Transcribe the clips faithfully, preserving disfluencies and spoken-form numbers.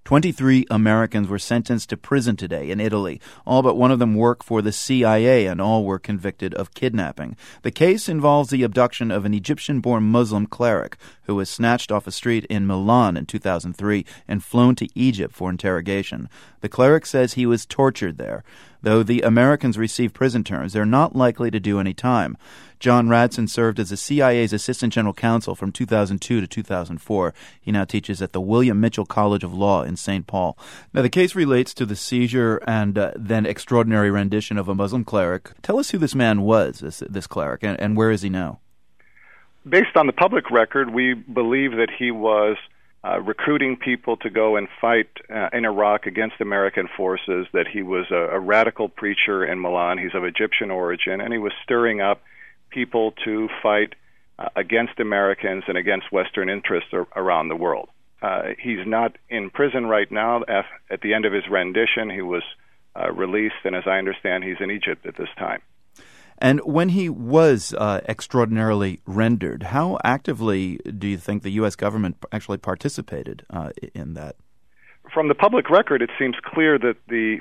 twenty-three Americans were sentenced to prison today in Italy. All but one of them work for the C I A, and all were convicted of kidnapping. The case involves the abduction of an Egyptian-born Muslim cleric who was snatched off a street in Milan in two thousand three and flown to Egypt for interrogation. The cleric says he was tortured there. Though the Americans received prison terms, they're not likely to do any time. John Radson served as the C I A's Assistant General Counsel from two thousand two to two thousand four. He now teaches at the William Mitchell College of Law in Saint Paul. Now, the case relates to the seizure and uh, then extraordinary rendition of a Muslim cleric. Tell us who this man was, this, this cleric, and, and where is he now? Based on the public record, we believe that he was Uh, recruiting people to go and fight uh, in Iraq against American forces, that he was a, a radical preacher in Milan. He's of Egyptian origin, and he was stirring up people to fight uh, against Americans and against Western interests ar- around the world. Uh, he's not in prison right now. At, at the end of his rendition, he was uh, released, and as I understand, he's in Egypt at this time. And when he was uh, extraordinarily rendered, how actively do you think the U S government actually participated uh, in that? From the public record, it seems clear that the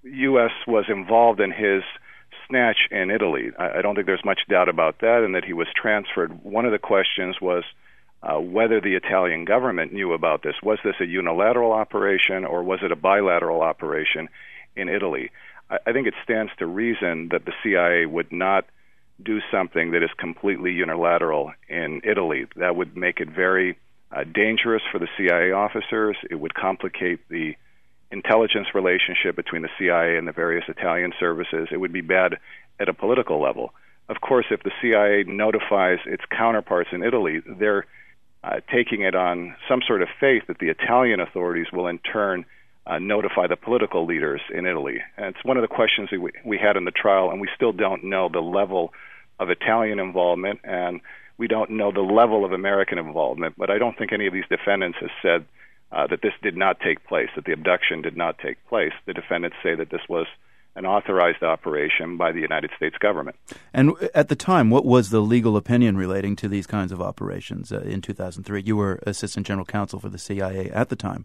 U S was involved in his snatch in Italy. I, I don't think there's much doubt about that, and that he was transferred. One of the questions was uh, whether the Italian government knew about this. Was this a unilateral operation, or was it a bilateral operation in Italy? I think it stands to reason that the C I A would not do something that is completely unilateral in Italy. That would make it very uh, dangerous for the C I A officers. It would complicate the intelligence relationship between the C I A and the various Italian services. It would be bad at a political level. Of course, if the C I A notifies its counterparts in Italy, they're uh, taking it on some sort of faith that the Italian authorities will in turn Uh, notify the political leaders in Italy. And it's one of the questions that we, we had in the trial, and we still don't know the level of Italian involvement, and we don't know the level of American involvement. But I don't think any of these defendants has said uh, that this did not take place, that the abduction did not take place. The defendants say that this was an authorized operation by the United States government. And at the time, what was the legal opinion relating to these kinds of operations uh, in two thousand three? You were Assistant General Counsel for the C I A at the time.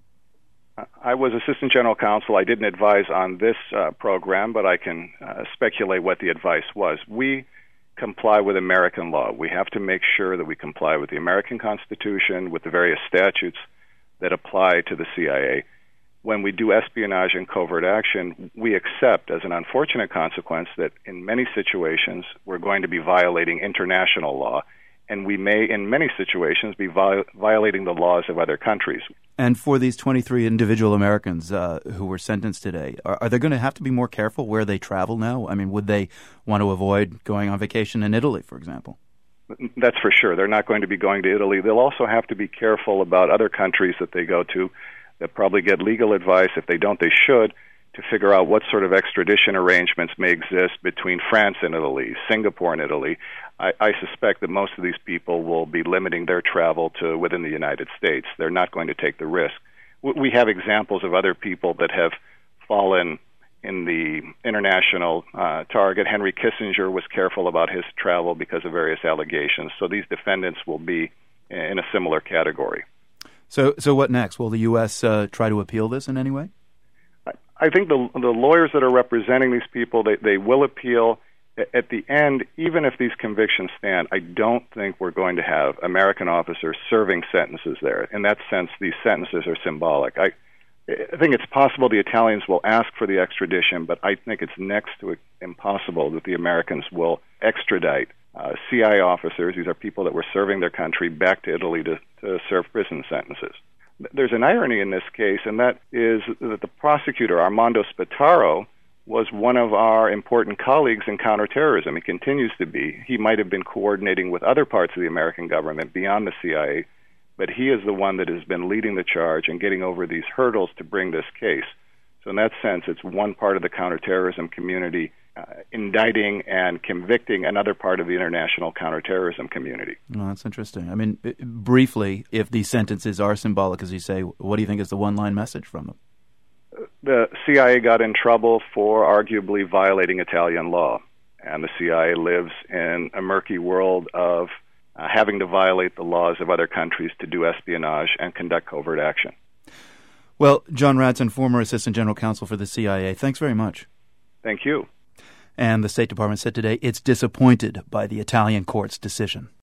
I was Assistant General Counsel. I didn't advise on this uh, program, but I can uh, speculate what the advice was. We comply with American law. We have to make sure that we comply with the American Constitution, with the various statutes that apply to the C I A. When we do espionage and covert action, we accept as an unfortunate consequence that in many situations we're going to be violating international law, and we may, in many situations, be vi- violating the laws of other countries. And for these twenty-three individual Americans uh, who were sentenced today, are, are they going to have to be more careful where they travel now? I mean, would they want to avoid going on vacation in Italy, for example? That's for sure. They're not going to be going to Italy. They'll also have to be careful about other countries that they go to. They'll probably get legal advice. If they don't, they should, to figure out what sort of extradition arrangements may exist between France and Italy, Singapore and Italy. I, I suspect that most of these people will be limiting their travel to within the United States. They're not going to take the risk. We have examples of other people that have fallen in the international uh, target. Henry Kissinger was careful about his travel because of various allegations. So these defendants will be in a similar category. So, so what next? Will the U S uh, try to appeal this in any way? I think the the lawyers that are representing these people, they, they will appeal. At the end, even if these convictions stand, I don't think we're going to have American officers serving sentences there. In that sense, these sentences are symbolic. I, I think it's possible the Italians will ask for the extradition, but I think it's next to impossible that the Americans will extradite uh, C I A officers. These are people that were serving their country back to Italy to, to serve prison sentences. There's an irony in this case, and that is that the prosecutor, Armando Spataro, was one of our important colleagues in counterterrorism. He continues to be. He might have been coordinating with other parts of the American government beyond the C I A, but he is the one that has been leading the charge and getting over these hurdles to bring this case. So in that sense, it's one part of the counterterrorism community uh, indicting and convicting another part of the international counterterrorism community. Oh, that's interesting. I mean, briefly, if these sentences are symbolic, as you say, what do you think is the one-line message from them? The C I A got in trouble for arguably violating Italian law, and the C I A lives in a murky world of uh, having to violate the laws of other countries to do espionage and conduct covert action. Well, John Ratson, former Assistant General Counsel for the C I A, thanks very much. Thank you. And the State Department said today it's disappointed by the Italian court's decision.